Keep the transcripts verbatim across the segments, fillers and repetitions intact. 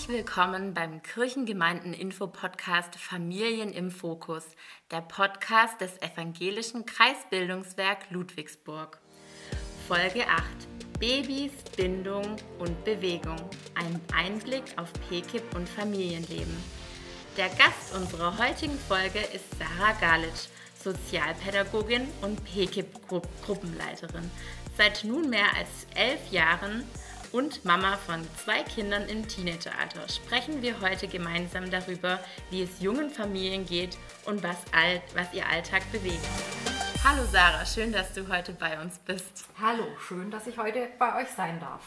Herzlich willkommen beim Kirchengemeinden-Info-Podcast Familien im Fokus, der Podcast des Evangelischen Kreisbildungswerk Ludwigsburg. Folge acht: Babys, Bindung und Bewegung. Ein Einblick auf P K I P und Familienleben. Der Gast unserer heutigen Folge ist Sarah Galitsch, Sozialpädagogin und P K I P-Gruppenleiterin. Seit nunmehr als elf Jahren und Mama von zwei Kindern im Teenageralter sprechen wir heute gemeinsam darüber, wie es jungen Familien geht und was, all, was ihr Alltag bewegt. Hallo Sarah, schön, dass du heute bei uns bist. Hallo, schön, dass ich heute bei euch sein darf.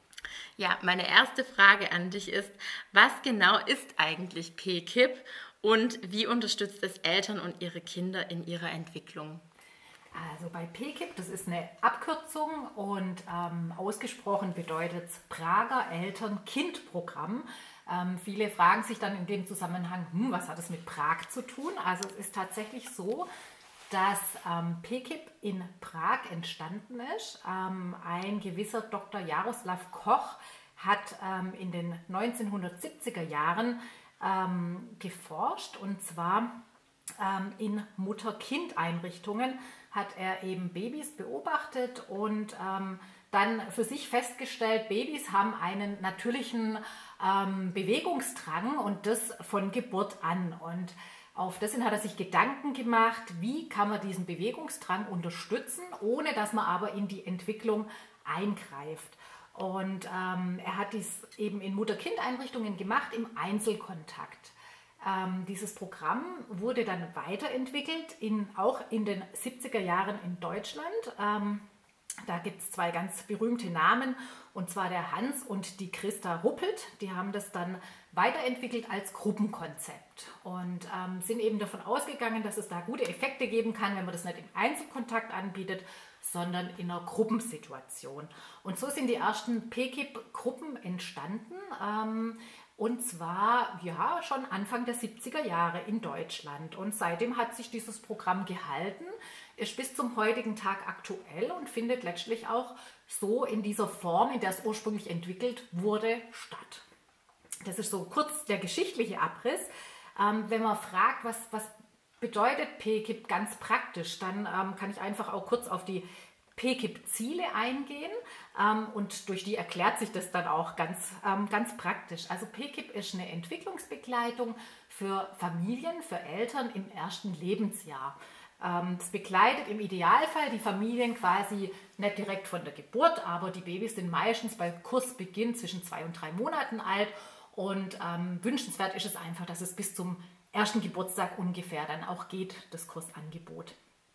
Ja, meine erste Frage an dich ist, was genau ist eigentlich P K I P und wie unterstützt es Eltern und ihre Kinder in ihrer Entwicklung? Also bei P K I P, das ist eine Abkürzung und ähm, ausgesprochen bedeutet es Prager Eltern-Kind-Programm. Ähm, viele fragen sich dann in dem Zusammenhang, hm, was hat es mit Prag zu tun? Also es ist tatsächlich so, dass ähm, P K I P in Prag entstanden ist. Ähm, ein gewisser Doktor Jaroslav Koch hat ähm, in den neunzehnhundertsiebziger Jahren ähm, geforscht, und zwar ähm, in Mutter-Kind-Einrichtungen hat er eben Babys beobachtet und ähm, dann für sich festgestellt, Babys haben einen natürlichen ähm, Bewegungsdrang und das von Geburt an. Und auf das hin hat er sich Gedanken gemacht, wie kann man diesen Bewegungsdrang unterstützen, ohne dass man aber in die Entwicklung eingreift. Und ähm, er hat dies eben in Mutter-Kind-Einrichtungen gemacht, im Einzelkontakt. Ähm, dieses Programm wurde dann weiterentwickelt, in, auch in den siebziger Jahren in Deutschland. Ähm, da gibt es zwei ganz berühmte Namen, und zwar der Hans und die Christa Ruppelt. Die haben das dann weiterentwickelt als Gruppenkonzept und ähm, sind eben davon ausgegangen, dass es da gute Effekte geben kann, wenn man das nicht im Einzelkontakt anbietet, sondern in einer Gruppensituation. Und so sind die ersten P K I P-Gruppen entstanden. Ähm, Und zwar ja schon Anfang der siebziger Jahre in Deutschland. Und seitdem hat sich dieses Programm gehalten, ist bis zum heutigen Tag aktuell und findet letztlich auch so in dieser Form, in der es ursprünglich entwickelt wurde, statt. Das ist so kurz der geschichtliche Abriss. Ähm, wenn man fragt, was, was bedeutet P K I P ganz praktisch, dann ähm, kann ich einfach auch kurz auf die P K I P-Ziele eingehen, ähm, und durch die erklärt sich das dann auch ganz, ähm, ganz praktisch. Also P K I P ist eine Entwicklungsbegleitung für Familien, für Eltern im ersten Lebensjahr. Ähm, das begleitet im Idealfall die Familien quasi nicht direkt von der Geburt, aber die Babys sind meistens bei Kursbeginn zwischen zwei und drei Monaten alt, und ähm, wünschenswert ist es einfach, dass es bis zum ersten Geburtstag ungefähr dann auch geht, das Kursangebot.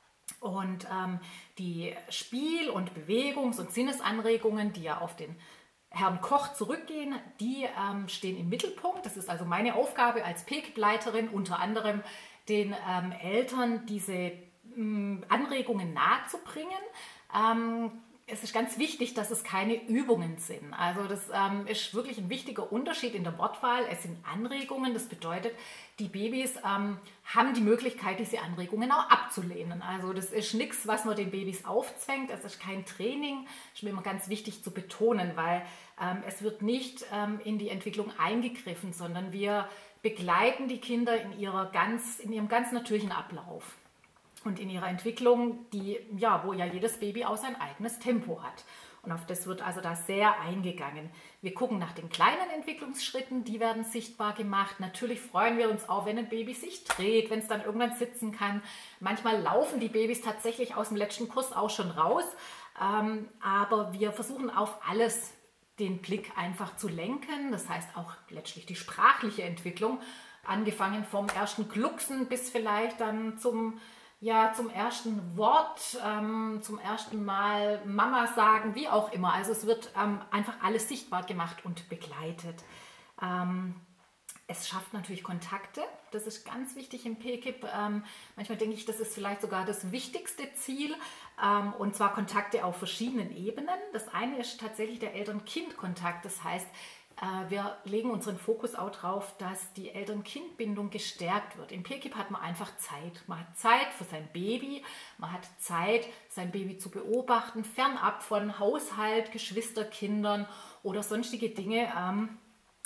Und ähm, die Spiel- und Bewegungs- und Sinnesanregungen, die ja auf den Herrn Koch zurückgehen, die ähm, stehen im Mittelpunkt. Das ist also meine Aufgabe als P K I P-Leiterin, unter anderem den ähm, Eltern diese ähm, Anregungen nahezubringen. Ähm, Es ist ganz wichtig, dass es keine Übungen sind. Also das ähm, ist wirklich ein wichtiger Unterschied in der Wortwahl. Es sind Anregungen. Das bedeutet, die Babys ähm, haben die Möglichkeit, diese Anregungen auch abzulehnen. Also das ist nichts, was man den Babys aufzwängt. Es ist kein Training. Das ist mir immer ganz wichtig zu betonen, weil ähm, es wird nicht ähm, in die Entwicklung eingegriffen, sondern wir begleiten die Kinder in, ihrer ganz, in ihrem ganz natürlichen Ablauf. Und in ihrer Entwicklung, die, ja, wo ja jedes Baby auch sein eigenes Tempo hat. Und auf das wird also da sehr eingegangen. Wir gucken nach den kleinen Entwicklungsschritten, die werden sichtbar gemacht. Natürlich freuen wir uns auch, wenn ein Baby sich dreht, wenn es dann irgendwann sitzen kann. Manchmal laufen die Babys tatsächlich aus dem letzten Kurs auch schon raus. Ähm, aber wir versuchen auf alles den Blick einfach zu lenken. Das heißt auch letztlich die sprachliche Entwicklung, angefangen vom ersten Glucksen bis vielleicht dann zum Ja, zum ersten Wort, ähm, zum ersten Mal Mama sagen, wie auch immer. Also es wird ähm, einfach alles sichtbar gemacht und begleitet. Ähm, es schafft natürlich Kontakte. Das ist ganz wichtig im P K I P. Ähm, manchmal denke ich, das ist vielleicht sogar das wichtigste Ziel. Ähm, und zwar Kontakte auf verschiedenen Ebenen. Das eine ist tatsächlich der Eltern-Kind-Kontakt. Das heißt, wir legen unseren Fokus auch darauf, dass die Eltern-Kind-Bindung gestärkt wird. Im P K I P hat man einfach Zeit. Man hat Zeit für sein Baby, man hat Zeit, sein Baby zu beobachten, fernab von Haushalt, Geschwisterkindern oder sonstige Dinge.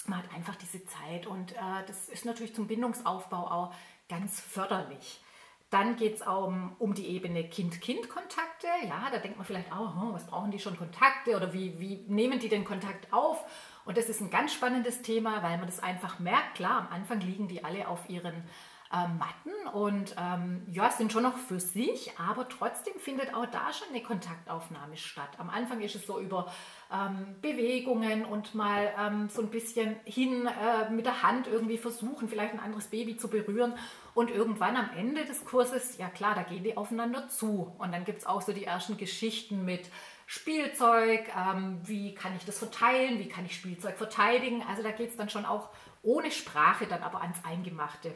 man hat einfach diese Zeit und äh, das ist natürlich zum Bindungsaufbau auch ganz förderlich. Dann geht es um, um die Ebene Kind-Kind-Kontakte. Ja, da denkt man vielleicht auch, hm, was brauchen die schon Kontakte oder wie, wie nehmen die den Kontakt auf? Und das ist ein ganz spannendes Thema, weil man das einfach merkt. Klar, am Anfang liegen die alle auf ihren ähm, Matten und ähm, ja, sind schon noch für sich, aber trotzdem findet auch da schon eine Kontaktaufnahme statt. Am Anfang ist es so über ähm, Bewegungen und mal ähm, so ein bisschen hin äh, mit der Hand irgendwie versuchen, vielleicht ein anderes Baby zu berühren. Und irgendwann am Ende des Kurses, ja klar, da gehen die aufeinander zu. Und dann gibt es auch so die ersten Geschichten mit Spielzeug, ähm, wie kann ich das verteilen, wie kann ich Spielzeug verteidigen. Also da geht es dann schon auch ohne Sprache dann aber ans Eingemachte.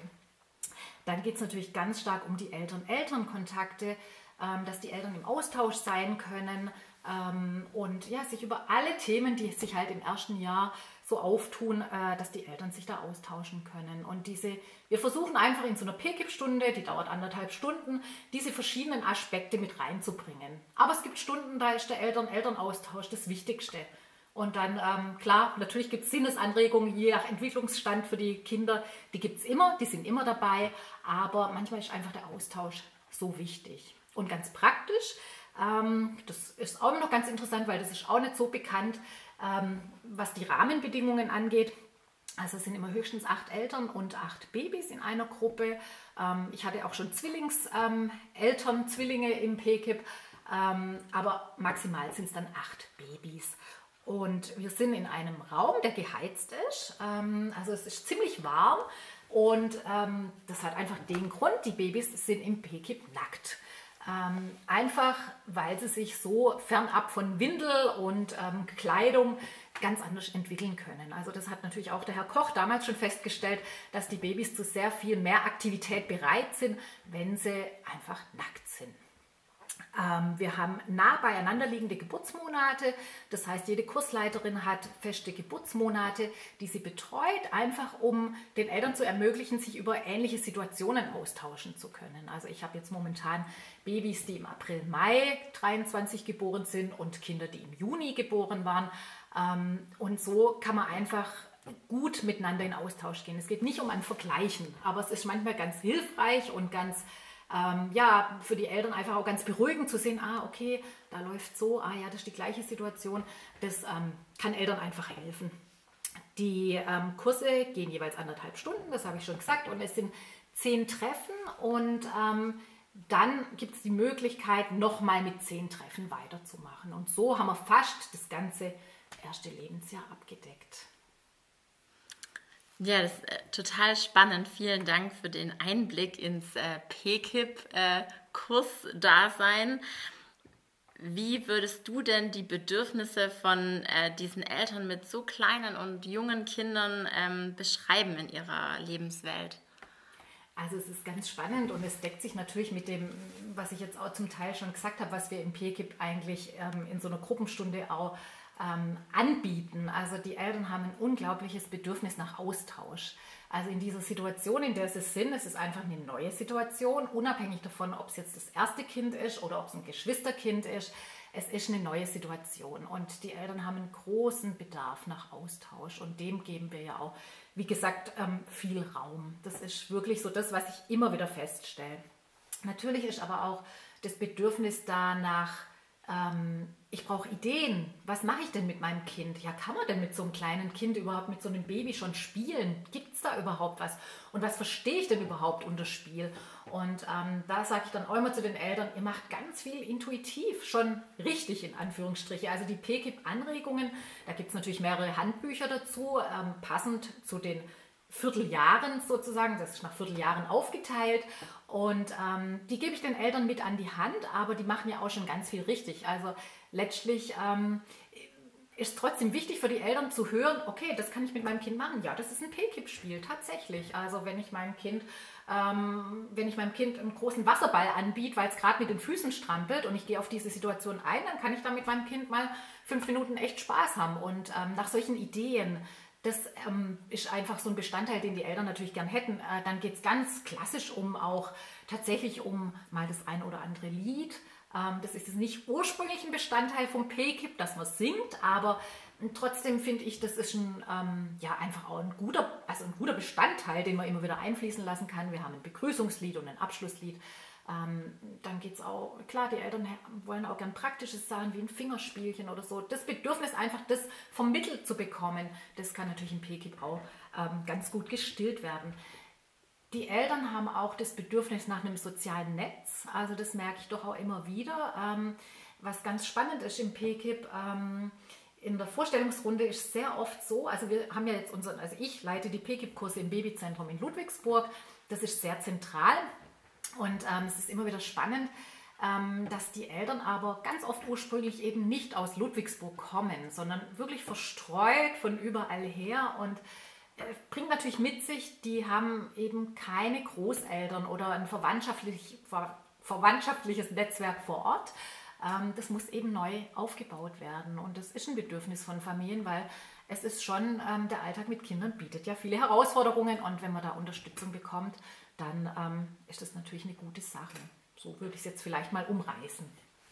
Dann geht es natürlich ganz stark um die Eltern-Eltern-Kontakte, ähm, dass die Eltern im Austausch sein können ähm, und ja, sich über alle Themen, die sich halt im ersten Jahr so auftun, äh, dass die Eltern sich da austauschen können. Und diese, wir versuchen einfach in so einer P K I P-Stunde, die dauert anderthalb Stunden, diese verschiedenen Aspekte mit reinzubringen. Aber es gibt Stunden, da ist der Eltern-Eltern-Austausch das Wichtigste. Und dann, ähm, klar, natürlich gibt es Sinnesanregungen, je nach Entwicklungsstand für die Kinder, die gibt es immer, die sind immer dabei, aber manchmal ist einfach der Austausch so wichtig. Und ganz praktisch, ähm, das ist auch noch ganz interessant, weil das ist auch nicht so bekannt, ähm, was die Rahmenbedingungen angeht. Also es sind immer höchstens acht Eltern und acht Babys in einer Gruppe. Ähm, ich hatte auch schon Zwillingseltern, ähm, Zwillinge im P K I P, ähm, aber maximal sind es dann acht Babys. Und wir sind in einem Raum, der geheizt ist. Ähm, also es ist ziemlich warm und ähm, das hat einfach den Grund, die Babys sind im P K I P nackt. Ähm, einfach, weil sie sich so fernab von Windel und ähm, Kleidung ganz anders entwickeln können. Also das hat natürlich auch der Herr Koch damals schon festgestellt, dass die Babys zu sehr viel mehr Aktivität bereit sind, wenn sie einfach nackt sind. Ähm, wir haben nah beieinander liegende Geburtsmonate, das heißt, jede Kursleiterin hat feste Geburtsmonate, die sie betreut, einfach um den Eltern zu ermöglichen, sich über ähnliche Situationen austauschen zu können. Also ich habe jetzt momentan Babys, die im April, Mai dreiundzwanzig geboren sind und Kinder, die im Juni geboren waren. Ähm, und so kann man einfach gut miteinander in Austausch gehen. Es geht nicht um ein Vergleichen, aber es ist manchmal ganz hilfreich und ganz Ähm, ja, für die Eltern einfach auch ganz beruhigend zu sehen, ah, okay, da läuft so, ah ja, das ist die gleiche Situation. Das ähm, kann Eltern einfach helfen. Die ähm, Kurse gehen jeweils anderthalb Stunden, das habe ich schon gesagt, und es sind zehn Treffen und ähm, dann gibt es die Möglichkeit, nochmal mit zehn Treffen weiterzumachen. Und so haben wir fast das ganze erste Lebensjahr abgedeckt. Ja, das ist äh, total spannend. Vielen Dank für den Einblick ins äh, P K I P-Kursdasein. Äh, Wie würdest du denn die Bedürfnisse von äh, diesen Eltern mit so kleinen und jungen Kindern ähm, beschreiben in ihrer Lebenswelt? Also es ist ganz spannend und es deckt sich natürlich mit dem, was ich jetzt auch zum Teil schon gesagt habe, was wir im P K I P eigentlich ähm, in so einer Gruppenstunde auch ähm, anbieten. Also die Eltern haben ein unglaubliches Bedürfnis nach Austausch. Also in dieser Situation, in der sie sind, es ist einfach eine neue Situation, unabhängig davon, ob es jetzt das erste Kind ist oder ob es ein Geschwisterkind ist. Es ist eine neue Situation und die Eltern haben einen großen Bedarf nach Austausch und dem geben wir ja auch, wie gesagt, viel Raum. Das ist wirklich so das, was ich immer wieder feststelle. Natürlich ist aber auch das Bedürfnis danach, ähm, ich brauche Ideen. Was mache ich denn mit meinem Kind? Ja, kann man denn mit so einem kleinen Kind überhaupt, mit so einem Baby schon spielen? Gibt es da überhaupt was? Und was verstehe ich denn überhaupt unter Spiel? Und ähm, da sage ich dann auch immer zu den Eltern, ihr macht ganz viel intuitiv, schon richtig in Anführungsstriche. Also die P K I P-Anregungen, da gibt es natürlich mehrere Handbücher dazu, ähm, passend zu den Vierteljahren sozusagen, das ist nach Vierteljahren aufgeteilt und ähm, die gebe ich den Eltern mit an die Hand, aber die machen ja auch schon ganz viel richtig. Also letztlich ähm, ist trotzdem wichtig für die Eltern zu hören, okay, das kann ich mit meinem Kind machen. Ja, das ist ein P K I P-Spiel, tatsächlich. Also wenn ich meinem Kind, ähm, wenn ich meinem Kind einen großen Wasserball anbiete, weil es gerade mit den Füßen strampelt und ich gehe auf diese Situation ein, dann kann ich da mit meinem Kind mal fünf Minuten echt Spaß haben. Und ähm, nach solchen Ideen, das ähm, ist einfach so ein Bestandteil, den die Eltern natürlich gern hätten. Äh, dann geht es ganz klassisch um auch tatsächlich um mal das ein oder andere Lied. Ähm, das ist nicht ursprünglich ein Bestandteil vom P K I P, dass man singt, aber trotzdem finde ich, das ist ein, ähm, ja, einfach auch ein guter, also ein guter Bestandteil, den man immer wieder einfließen lassen kann. Wir haben ein Begrüßungslied und ein Abschlusslied. Ähm, dann geht es auch, klar, die Eltern wollen auch gern praktische Sachen wie ein Fingerspielchen oder so. Das Bedürfnis einfach, das vermittelt zu bekommen, das kann natürlich im P K I P auch ähm, ganz gut gestillt werden. Die Eltern haben auch das Bedürfnis nach einem sozialen Netz, also das merke ich doch auch immer wieder. Ähm, was ganz spannend ist im P K I P, ähm, in der Vorstellungsrunde ist es sehr oft so, also wir haben ja jetzt unseren, also ich leite die P K I P-Kurse im Babyzentrum in Ludwigsburg, das ist sehr zentral und ähm, es ist immer wieder spannend, ähm, dass die Eltern aber ganz oft ursprünglich eben nicht aus Ludwigsburg kommen, sondern wirklich verstreut von überall her und äh, bringt natürlich mit sich, die haben eben keine Großeltern oder ein verwandtschaftlich, ver, verwandtschaftliches Netzwerk vor Ort. Das muss eben neu aufgebaut werden und das ist ein Bedürfnis von Familien, weil es ist schon, ähm, der Alltag mit Kindern bietet ja viele Herausforderungen und wenn man da Unterstützung bekommt, dann ähm, ist das natürlich eine gute Sache. So würde ich es jetzt vielleicht mal umreißen.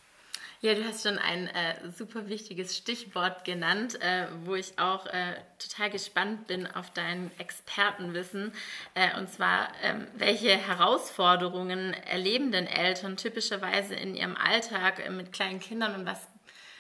Ja, du hast schon ein äh, super wichtiges Stichwort genannt, äh, wo ich auch äh, total gespannt bin auf dein Expertenwissen. Äh, und zwar, ähm, welche Herausforderungen erleben denn Eltern typischerweise in ihrem Alltag äh, mit kleinen Kindern und was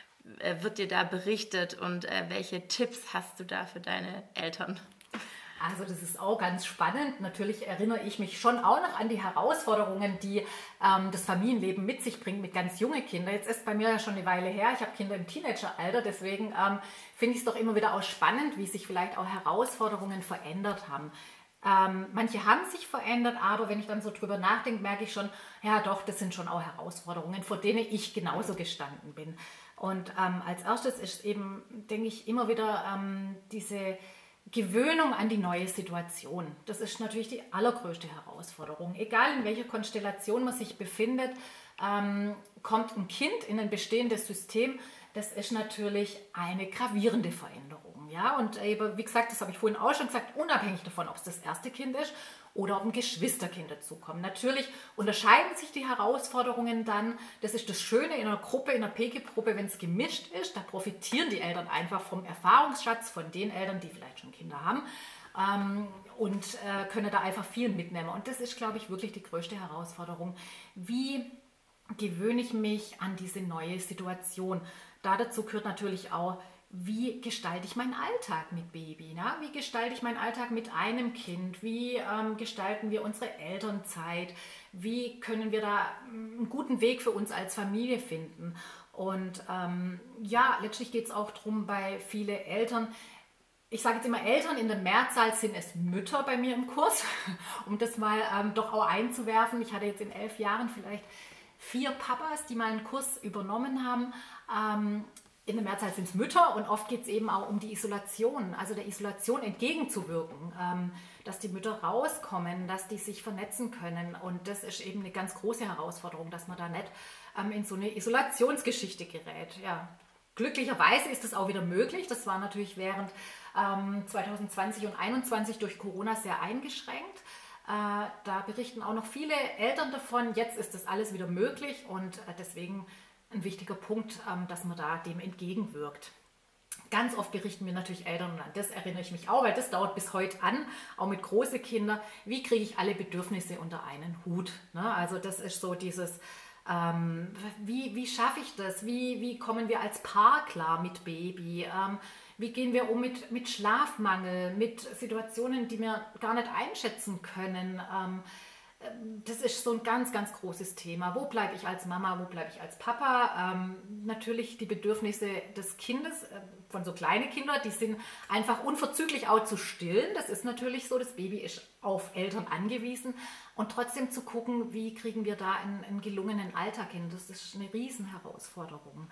äh, wird dir da berichtet und äh, welche Tipps hast du da für deine Eltern? Also das ist auch ganz spannend. Natürlich erinnere ich mich schon auch noch an die Herausforderungen, die ähm, das Familienleben mit sich bringt mit ganz jungen Kindern. Jetzt ist bei mir ja schon eine Weile her. Ich habe Kinder im Teenageralter. Deswegen ähm, finde ich es doch immer wieder auch spannend, wie sich vielleicht auch Herausforderungen verändert haben. Ähm, manche haben sich verändert, aber wenn ich dann so drüber nachdenke, merke ich schon, ja doch, das sind schon auch Herausforderungen, vor denen ich genauso gestanden bin. Und ähm, als erstes ist eben, denke ich, immer wieder ähm, diese Gewöhnung an die neue Situation. Das ist natürlich die allergrößte Herausforderung. Egal in welcher Konstellation man sich befindet, ähm, kommt ein Kind in ein bestehendes System. Das ist natürlich eine gravierende Veränderung. Ja? Und eben, wie gesagt, das habe ich vorhin auch schon gesagt, unabhängig davon, ob es das erste Kind ist oder ob ein Geschwisterkind dazukommen. Natürlich unterscheiden sich die Herausforderungen dann. Das ist das Schöne in einer Gruppe, in einer P K I P-Gruppe, wenn es gemischt ist. Da profitieren die Eltern einfach vom Erfahrungsschatz von den Eltern, die vielleicht schon Kinder haben ähm, und äh, können da einfach viel mitnehmen. Und das ist, glaube ich, wirklich die größte Herausforderung. Wie gewöhne ich mich an diese neue Situation? Da dazu gehört natürlich auch, wie gestalte ich meinen Alltag mit Baby? Ne? Wie gestalte ich meinen Alltag mit einem Kind? Wie ähm, gestalten wir unsere Elternzeit? Wie können wir da einen guten Weg für uns als Familie finden? Und ähm, ja, letztlich geht es auch darum, bei vielen Eltern, ich sage jetzt immer Eltern, in der Mehrzahl sind es Mütter bei mir im Kurs, um das mal ähm, doch auch einzuwerfen. Ich hatte jetzt in elf Jahren vielleicht vier Papas, die mal einen Kurs übernommen haben. Ähm, In der Mehrzahl sind es Mütter und oft geht es eben auch um die Isolation, also der Isolation entgegenzuwirken, ähm, dass die Mütter rauskommen, dass die sich vernetzen können und das ist eben eine ganz große Herausforderung, dass man da nicht ähm, in so eine Isolationsgeschichte gerät. Ja. Glücklicherweise ist das auch wieder möglich, das war natürlich während ähm, zwanzig zwanzig und zwanzig einundzwanzig durch Corona sehr eingeschränkt. Äh, da berichten auch noch viele Eltern davon, jetzt ist das alles wieder möglich und äh, deswegen ein wichtiger Punkt, dass man da dem entgegenwirkt. Ganz oft berichten mir natürlich Eltern, und an das erinnere ich mich auch, weil das dauert bis heute an, auch mit großen Kindern, wie kriege ich alle Bedürfnisse unter einen Hut? Ne? Also das ist so dieses, ähm, wie, wie schaffe ich das? Wie, wie kommen wir als Paar klar mit Baby? Ähm, wie gehen wir um mit, mit Schlafmangel, mit Situationen, die wir gar nicht einschätzen können? Ähm, Das ist so ein ganz, ganz großes Thema. Wo bleibe ich als Mama, wo bleibe ich als Papa? Ähm, natürlich die Bedürfnisse des Kindes, äh, von so kleinen Kindern, die sind einfach unverzüglich auch zu stillen. Das ist natürlich so, das Baby ist auf Eltern angewiesen. Und trotzdem zu gucken, wie kriegen wir da einen, einen gelungenen Alltag hin. Das ist eine Riesenherausforderung.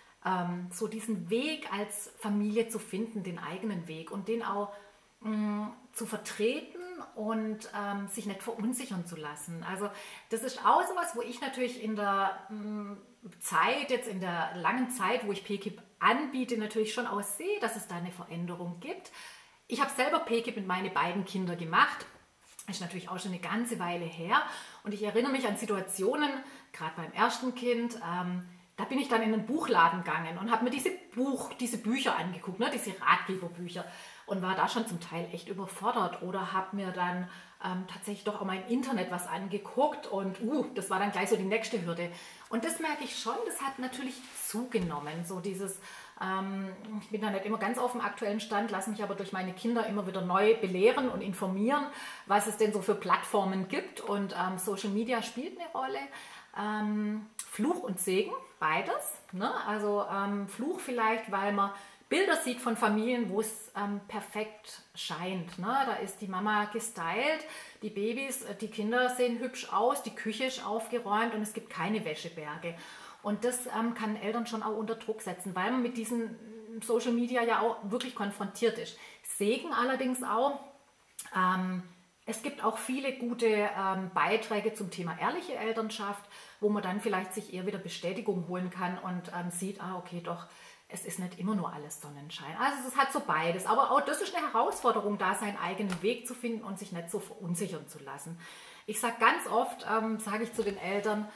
Ähm, so diesen Weg als Familie zu finden, den eigenen Weg und den auch mh, zu vertreten und ähm, sich nicht verunsichern zu lassen. Also das ist auch sowas, wo ich natürlich in der mh, Zeit, jetzt in der langen Zeit, wo ich P K I P anbiete, natürlich schon auch sehe, dass es da eine Veränderung gibt. Ich habe selber P K I P mit meinen beiden Kindern gemacht. ist natürlich auch schon eine ganze Weile her. Und ich erinnere mich an Situationen, gerade beim ersten Kind, ähm, da bin ich dann in einen Buchladen gegangen und habe mir diese, Buch, diese Bücher angeguckt, ne, diese Ratgeberbücher, und war da schon zum Teil echt überfordert oder habe mir dann ähm, tatsächlich doch auch mal im Internet was angeguckt und uh, das war dann gleich so die nächste Hürde. Und das merke ich schon, das hat natürlich zugenommen, so dieses, ähm, ich bin da nicht immer ganz auf dem aktuellen Stand, lasse mich aber durch meine Kinder immer wieder neu belehren und informieren, was es denn so für Plattformen gibt, und ähm, Social Media spielt eine Rolle. Ähm, Fluch und Segen, beides. Ne? Also ähm, Fluch vielleicht, weil man Bilder sieht von Familien, wo es ähm, perfekt scheint. Ne? Da ist die Mama gestylt, die Babys, die Kinder sehen hübsch aus, die Küche ist aufgeräumt und es gibt keine Wäscheberge. Und das ähm, kann Eltern schon auch unter Druck setzen, weil man mit diesen Social Media ja auch wirklich konfrontiert ist. Segen allerdings auch. Ähm, Es gibt auch viele gute ähm, Beiträge zum Thema ehrliche Elternschaft, wo man dann vielleicht sich eher wieder Bestätigung holen kann und ähm, sieht, ah okay, doch, es ist nicht immer nur alles Sonnenschein. Also es hat so beides. Aber auch das ist eine Herausforderung, da seinen eigenen Weg zu finden und sich nicht so verunsichern zu lassen. Ich sage ganz oft, ähm, sage ich zu den Eltern,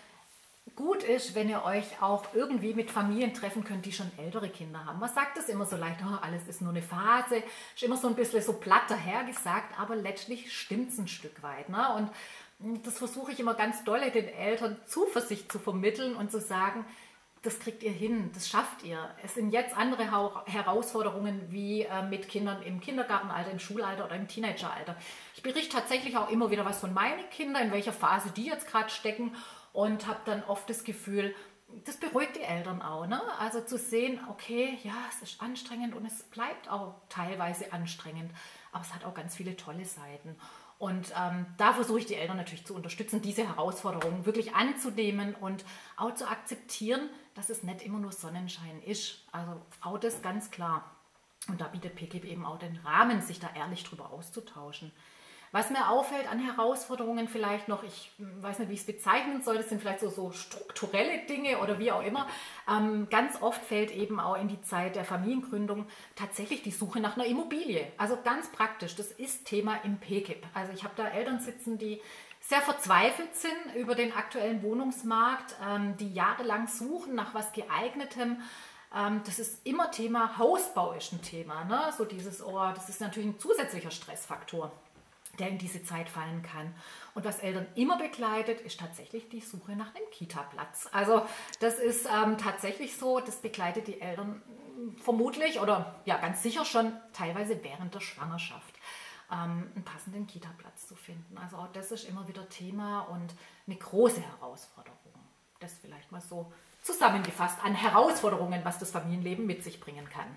gut ist, wenn ihr euch auch irgendwie mit Familien treffen könnt, die schon ältere Kinder haben. Man sagt das immer so leicht, oh, alles ist nur eine Phase, ist immer so ein bisschen so platt dahergesagt, aber letztlich stimmt es ein Stück weit. Ne? Und das versuche ich immer ganz doll, den Eltern Zuversicht zu vermitteln und zu sagen, das kriegt ihr hin, das schafft ihr. Es sind jetzt andere Herausforderungen wie äh, mit Kindern im Kindergartenalter, im Schulalter oder im Teenageralter. Ich berichte tatsächlich auch immer wieder was von meinen Kindern, in welcher Phase die jetzt gerade stecken, und habe dann oft das Gefühl, das beruhigt die Eltern auch. Ne? Also zu sehen, okay, ja, es ist anstrengend und es bleibt auch teilweise anstrengend, aber es hat auch ganz viele tolle Seiten. Und ähm, da versuche ich die Eltern natürlich zu unterstützen, diese Herausforderungen wirklich anzunehmen und auch zu akzeptieren, dass es nicht immer nur Sonnenschein ist. Also auch das ganz klar. Und da bietet P K I P eben auch den Rahmen, sich da ehrlich drüber auszutauschen. Was mir auffällt an Herausforderungen vielleicht noch, ich weiß nicht, wie ich es bezeichnen soll, das sind vielleicht so, so strukturelle Dinge oder wie auch immer. Ähm, ganz oft fällt eben auch in die Zeit der Familiengründung tatsächlich die Suche nach einer Immobilie. Also ganz praktisch, das ist Thema im P K I P. Also ich habe da Eltern sitzen, die sehr verzweifelt sind über den aktuellen Wohnungsmarkt, ähm, die jahrelang suchen nach was Geeignetem. Ähm, das ist immer Thema, Hausbau ist ein Thema. Ne? So dieses, oh, das ist natürlich ein zusätzlicher Stressfaktor, der in diese Zeit fallen kann. Und was Eltern immer begleitet, ist tatsächlich die Suche nach einem Kita-Platz. Also das ist ähm, tatsächlich so, das begleitet die Eltern vermutlich oder ja ganz sicher schon teilweise während der Schwangerschaft, ähm, einen passenden Kita-Platz zu finden. Also auch das ist immer wieder Thema und eine große Herausforderung. Das vielleicht mal so zusammengefasst an Herausforderungen, was das Familienleben mit sich bringen kann.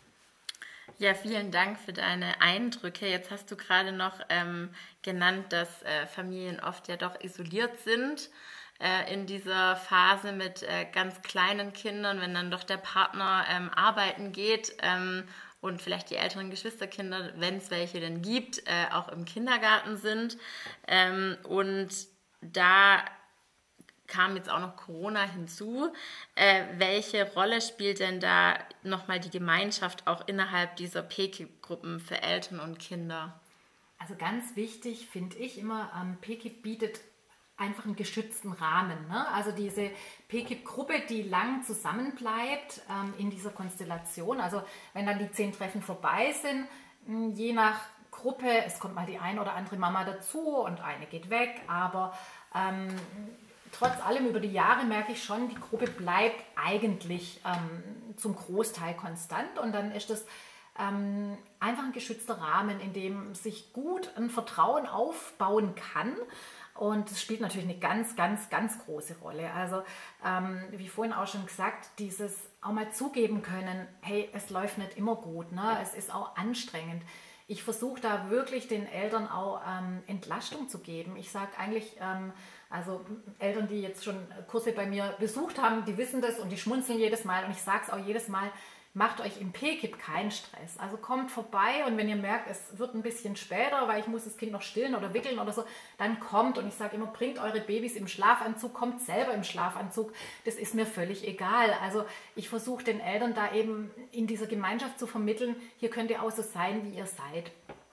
Ja, vielen Dank für deine Eindrücke. Jetzt hast du gerade noch ähm, genannt, dass äh, Familien oft ja doch isoliert sind äh, in dieser Phase mit äh, ganz kleinen Kindern, wenn dann doch der Partner ähm, arbeiten geht ähm, und vielleicht die älteren Geschwisterkinder, wenn es welche denn gibt, äh, auch im Kindergarten sind. Ähm, und da kam jetzt auch noch Corona hinzu. Äh, welche Rolle spielt denn da nochmal die Gemeinschaft auch innerhalb dieser P K I P-Gruppen für Eltern und Kinder? Also ganz wichtig finde ich immer, ähm, P K I P bietet einfach einen geschützten Rahmen. Ne? Also diese P K I P-Gruppe, die lang zusammenbleibt ähm, in dieser Konstellation. Also wenn dann die zehn Treffen vorbei sind, mh, je nach Gruppe, es kommt mal die eine oder andere Mama dazu und eine geht weg, aber ähm, trotz allem über die Jahre merke ich schon, die Gruppe bleibt eigentlich ähm, zum Großteil konstant, und dann ist das ähm, einfach ein geschützter Rahmen, in dem sich gut ein Vertrauen aufbauen kann, und das spielt natürlich eine ganz, ganz, ganz große Rolle. Also ähm, wie vorhin auch schon gesagt, dieses auch mal zugeben können, hey, es läuft nicht immer gut, ne? Es ist auch anstrengend. Ich versuche da wirklich den Eltern auch ähm, Entlastung zu geben. Ich sage eigentlich, ähm, also Eltern, die jetzt schon Kurse bei mir besucht haben, die wissen das und die schmunzeln jedes Mal, und ich sage es auch jedes Mal, macht euch im P K I P keinen Stress. Also kommt vorbei, und wenn ihr merkt, es wird ein bisschen später, weil ich muss das Kind noch stillen oder wickeln oder so, dann kommt, und ich sage immer, bringt eure Babys im Schlafanzug, kommt selber im Schlafanzug, das ist mir völlig egal. Also ich versuche den Eltern da eben in dieser Gemeinschaft zu vermitteln, hier könnt ihr auch so sein, wie ihr seid.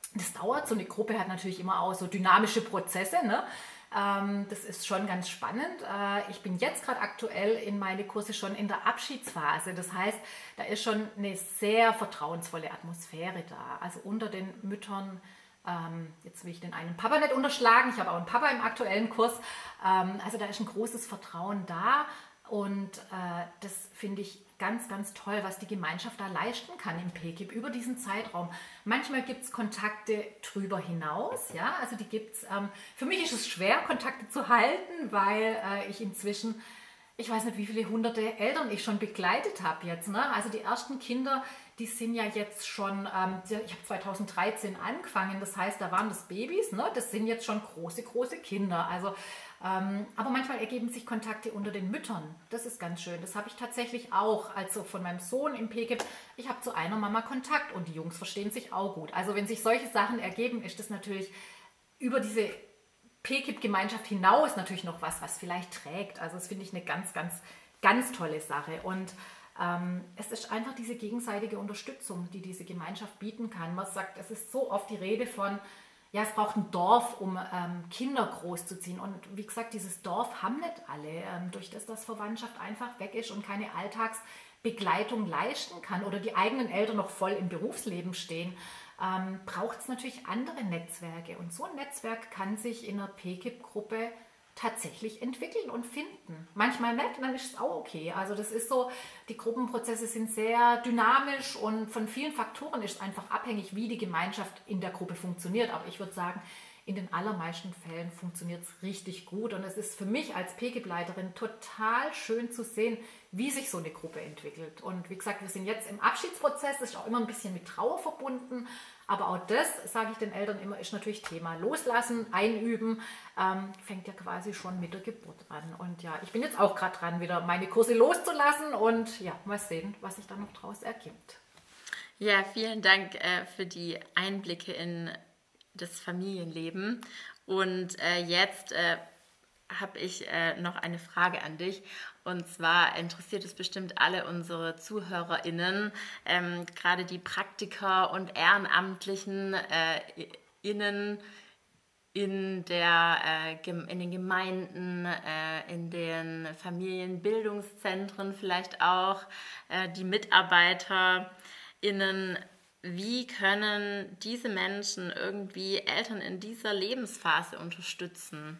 Das dauert, so eine Gruppe hat natürlich immer auch so dynamische Prozesse, ne? Ähm, das ist schon ganz spannend. Äh, ich bin jetzt gerade aktuell in meine Kurse schon in der Abschiedsphase. Das heißt, da ist schon eine sehr vertrauensvolle Atmosphäre da. Also unter den Müttern, ähm, jetzt will ich den einen Papa nicht unterschlagen, ich habe auch einen Papa im aktuellen Kurs. Ähm, also da ist ein großes Vertrauen da und äh, das finde ich ganz, ganz toll, was die Gemeinschaft da leisten kann im P K I P über diesen Zeitraum. Manchmal gibt es Kontakte drüber hinaus, ja, also die gibt es, ähm, für mich ist es schwer, Kontakte zu halten, weil äh, ich inzwischen, ich weiß nicht, wie viele hunderte Eltern ich schon begleitet habe jetzt, ne? Also die ersten Kinder, die sind ja jetzt schon, ähm, ich habe zweitausenddreizehn angefangen, das heißt, da waren das Babys, ne? Das sind jetzt schon große, große Kinder, also Ähm, aber manchmal ergeben sich Kontakte unter den Müttern. Das ist ganz schön. Das habe ich tatsächlich auch. Also von meinem Sohn im P K I P. Ich habe zu einer Mama Kontakt und die Jungs verstehen sich auch gut. Also wenn sich solche Sachen ergeben, ist das natürlich über diese P K I P-Gemeinschaft hinaus natürlich noch was, was vielleicht trägt. Also das finde ich eine ganz, ganz, ganz tolle Sache. Und ähm, es ist einfach diese gegenseitige Unterstützung, die diese Gemeinschaft bieten kann. Man sagt, es ist so oft die Rede von, ja, es braucht ein Dorf, um ähm, Kinder großzuziehen. Und wie gesagt, dieses Dorf haben nicht alle. Ähm, durch das, dass Verwandtschaft einfach weg ist und keine Alltagsbegleitung leisten kann oder die eigenen Eltern noch voll im Berufsleben stehen, ähm, braucht es natürlich andere Netzwerke. Und so ein Netzwerk kann sich in einer P K I P-Gruppe tatsächlich entwickeln und finden. Manchmal nicht, dann ist es auch okay. Also das ist so, die Gruppenprozesse sind sehr dynamisch und von vielen Faktoren ist es einfach abhängig, wie die Gemeinschaft in der Gruppe funktioniert. Aber ich würde sagen, in den allermeisten Fällen funktioniert es richtig gut und es ist für mich als P K I P-Leiterin total schön zu sehen, wie sich so eine Gruppe entwickelt. Und wie gesagt, wir sind jetzt im Abschiedsprozess, das ist auch immer ein bisschen mit Trauer verbunden, aber auch das, sage ich den Eltern immer, ist natürlich Thema. Loslassen, einüben, ähm, fängt ja quasi schon mit der Geburt an. Und ja, ich bin jetzt auch gerade dran, wieder meine Kurse loszulassen und ja, mal sehen, was sich da noch draus ergibt. Ja, vielen Dank äh, für die Einblicke in das Familienleben. Und äh, jetzt äh, habe ich äh, noch eine Frage an dich. Und zwar interessiert es bestimmt alle unsere ZuhörerInnen, ähm, gerade die Praktiker und Ehrenamtlichen äh, innen in, der, äh, in den Gemeinden, äh, in den Familienbildungszentren vielleicht auch, äh, die MitarbeiterInnen. Wie können diese Menschen irgendwie Eltern in dieser Lebensphase unterstützen?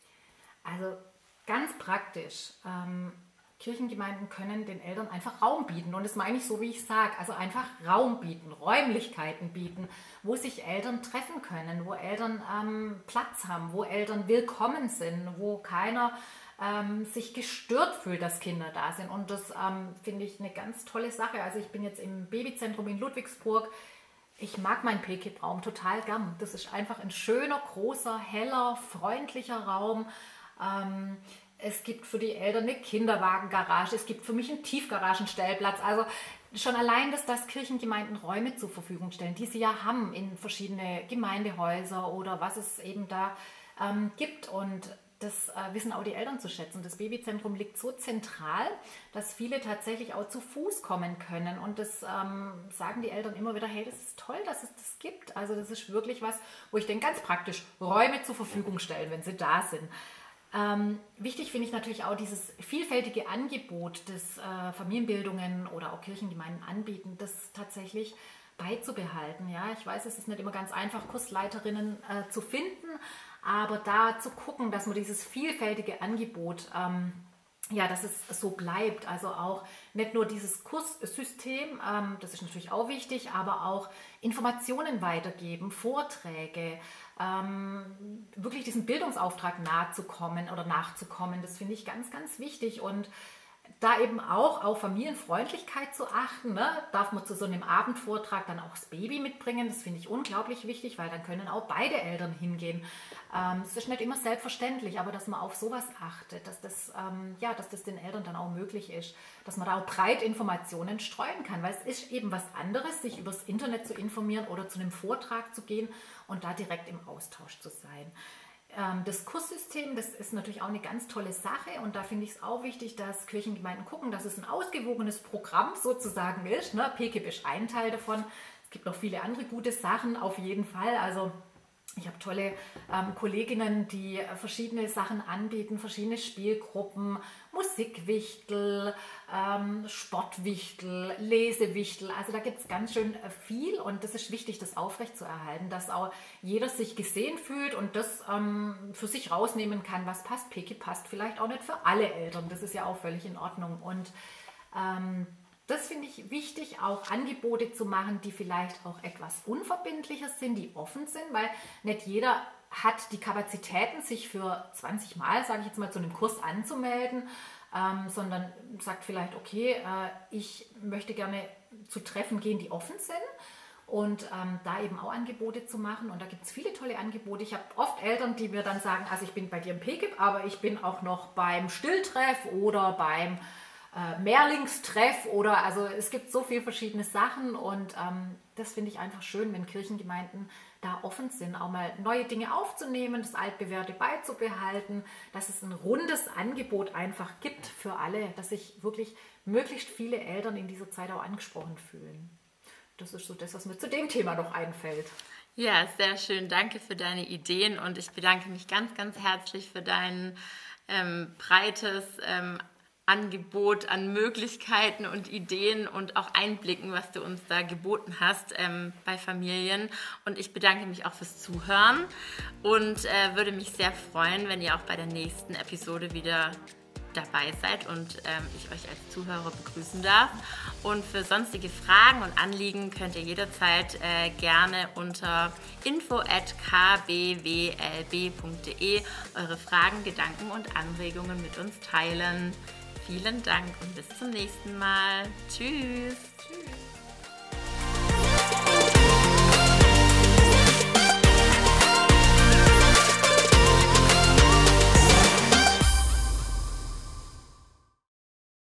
Also ganz praktisch. Ähm, Kirchengemeinden können den Eltern einfach Raum bieten. Und das meine ich so, wie ich sage. Also einfach Raum bieten, Räumlichkeiten bieten, wo sich Eltern treffen können, wo Eltern ähm, Platz haben, wo Eltern willkommen sind, wo keiner ähm, sich gestört fühlt, dass Kinder da sind. Und das ähm, finde ich eine ganz tolle Sache. Also ich bin jetzt im Babyzentrum in Ludwigsburg. Ich mag meinen P K I P-Raum total gern. Das ist einfach ein schöner, großer, heller, freundlicher Raum. Ähm, es gibt für die Eltern eine Kinderwagengarage. Es gibt für mich einen Tiefgaragenstellplatz. Also schon allein, dass das Kirchengemeinden Räume zur Verfügung stellen, die sie ja haben in verschiedene Gemeindehäuser oder was es eben da ähm, gibt. Und das äh, wissen auch die Eltern zu schätzen. Das Babyzentrum liegt so zentral, dass viele tatsächlich auch zu Fuß kommen können. Und das ähm, sagen die Eltern immer wieder, hey, das ist toll, dass es das gibt. Also das ist wirklich was, wo ich denke, ganz praktisch Räume zur Verfügung stellen, wenn sie da sind. Ähm, wichtig finde ich natürlich auch dieses vielfältige Angebot, das äh, Familienbildungen oder auch Kirchengemeinden anbieten, das tatsächlich beizubehalten. Ja, ich weiß, es ist nicht immer ganz einfach, Kursleiterinnen äh, zu finden, aber da zu gucken, dass man dieses vielfältige Angebot, ähm, ja, dass es so bleibt. Also auch nicht nur dieses Kurssystem, ähm, das ist natürlich auch wichtig, aber auch Informationen weitergeben, Vorträge, ähm, wirklich diesem Bildungsauftrag nahe zu kommen oder nachzukommen. Das finde ich ganz, ganz wichtig. Und da eben auch auf Familienfreundlichkeit zu achten, ne? Darf man zu so einem Abendvortrag dann auch das Baby mitbringen, das finde ich unglaublich wichtig, weil dann können auch beide Eltern hingehen. Ähm, das ist nicht immer selbstverständlich, aber dass man auf sowas achtet, dass das, ähm, ja, dass das den Eltern dann auch möglich ist, dass man da auch breit Informationen streuen kann, weil es ist eben was anderes, sich übers Internet zu informieren oder zu einem Vortrag zu gehen und da direkt im Austausch zu sein. Das Kurssystem, das ist natürlich auch eine ganz tolle Sache und da finde ich es auch wichtig, dass Kirchengemeinden gucken, dass es ein ausgewogenes Programm sozusagen ist. Ne? P K I P ist ein Teil davon. Es gibt noch viele andere gute Sachen auf jeden Fall. Also ich habe tolle ähm, Kolleginnen, die verschiedene Sachen anbieten, verschiedene Spielgruppen, Musikwichtel, ähm, Sportwichtel, Lesewichtel. Also da gibt es ganz schön viel und das ist wichtig, das aufrechtzuerhalten, dass auch jeder sich gesehen fühlt und das ähm, für sich rausnehmen kann, was passt. P K I P passt vielleicht auch nicht für alle Eltern, das ist ja auch völlig in Ordnung. Und ähm, das finde ich wichtig, auch Angebote zu machen, die vielleicht auch etwas unverbindlicher sind, die offen sind, weil nicht jeder hat die Kapazitäten, sich für zwanzig Mal, sage ich jetzt mal, zu einem Kurs anzumelden, ähm, sondern sagt vielleicht, okay, äh, ich möchte gerne zu Treffen gehen, die offen sind und ähm, da eben auch Angebote zu machen. Und da gibt es viele tolle Angebote. Ich habe oft Eltern, die mir dann sagen, also ich bin bei dir im P K I P, aber ich bin auch noch beim Stilltreff oder beim Mehrlingstreff oder also es gibt so viele verschiedene Sachen und ähm, das finde ich einfach schön, wenn Kirchengemeinden da offen sind, auch mal neue Dinge aufzunehmen, das Altbewährte beizubehalten, dass es ein rundes Angebot einfach gibt für alle, dass sich wirklich möglichst viele Eltern in dieser Zeit auch angesprochen fühlen. Das ist so das, was mir zu dem Thema noch einfällt. Ja, sehr schön. Danke für deine Ideen und ich bedanke mich ganz, ganz herzlich für dein ähm, breites ähm, Angebot an Möglichkeiten und Ideen und auch Einblicken, was du uns da geboten hast ähm, bei Familien. Und ich bedanke mich auch fürs Zuhören und äh, würde mich sehr freuen, wenn ihr auch bei der nächsten Episode wieder dabei seid und ähm, ich euch als Zuhörer begrüßen darf. Und für sonstige Fragen und Anliegen könnt ihr jederzeit äh, gerne unter info at k b w l b punkt d e eure Fragen, Gedanken und Anregungen mit uns teilen. Vielen Dank und bis zum nächsten Mal. Tschüss. Tschüss.